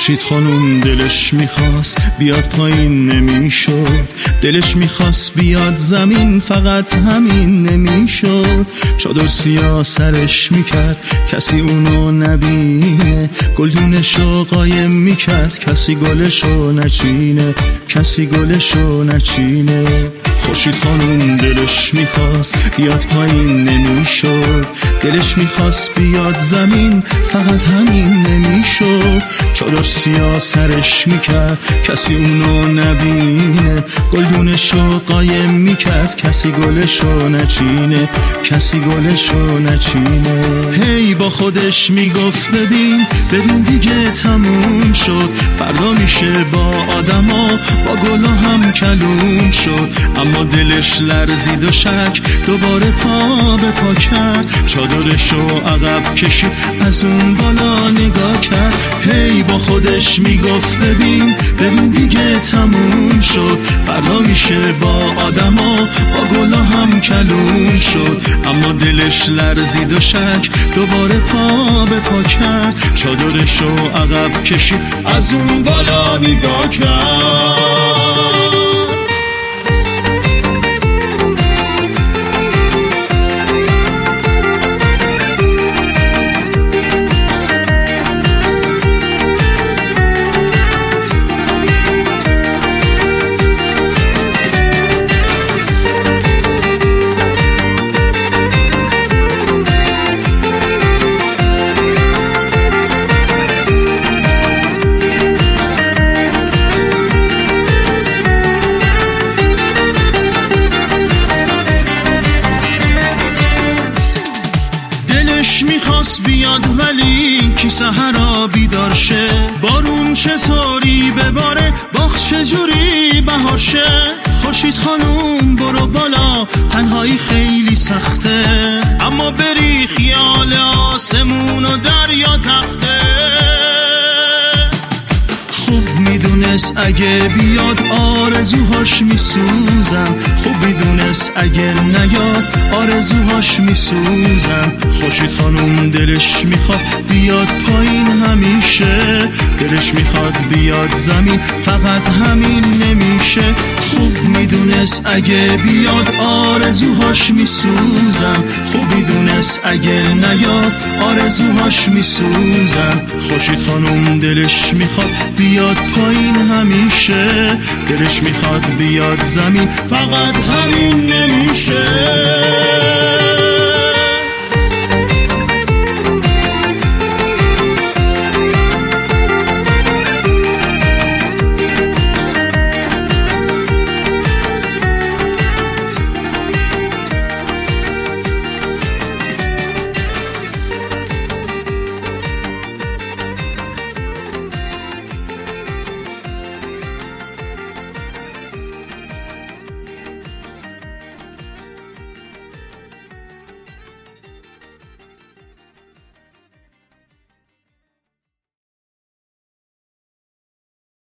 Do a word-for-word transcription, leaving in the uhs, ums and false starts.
خورشید خانوم دلش میخواست بیاد پایین نمیشد، دلش میخواست بیاد زمین فقط همین نمیشد. چادر سیاه سرش میکرد کسی اونو نبینه، گلدونشو قایم میکرد کسی گلشو نچینه، کسی گلشو نچینه. خورشید خانوم دلش میخواست بیاد پایین نمیشد، دلش میخواست بیاد زمین فقط همین نمیشد. چادر سیاه سرش میکرد کسی اونو نبینه، گلدونشو قایم میکرد کسی گلشو نچینه، کسی گلشو نچینه. هی با خودش میگفت ببین ببین دیگه تموم شد، فردا میشه با آدما با گلا هم کلوم شد. اما دلش لرزید و شک دوباره پا به پا کرد، چادرشو عقب کشید از اون بالا نگاه کرد. هی با خودش میگفت ببین ببین دیگه تموم شد، فردا میشه با آدما با گلا هم کلوم شد. اما دلش لرزید و شک دوباره پا به پا کرد، چادرشو عقب کشید از اون بالا نگاه کرد. میخواست بیاد ولی کی سحرا بیدار شه، بارون چطوری بباره باغ چجوری بهار شه. خورشید خانوم برو بالا تنهایی خیلی سخته، اما بری خیال آسمون و دریا تخته. خوب میدونست اگه بیاد آرزوهاش میسوزم، خوب میدونست اگه نیاد آرزوهاش میسوزم. خورشید خانوم دلش میخواد بیاد پایین همیشه، دلش میخواد بیاد زمین فقط همین نمیشه. خوب میدونست اگه بیاد آرزوهاش میسوزم، خوب میدونست اگه نیاد آرزوهاش میسوزم. خورشید خانوم دلش میخواد بیاد پایین همیشه، دلش میخواد بیاد زمین فقط همین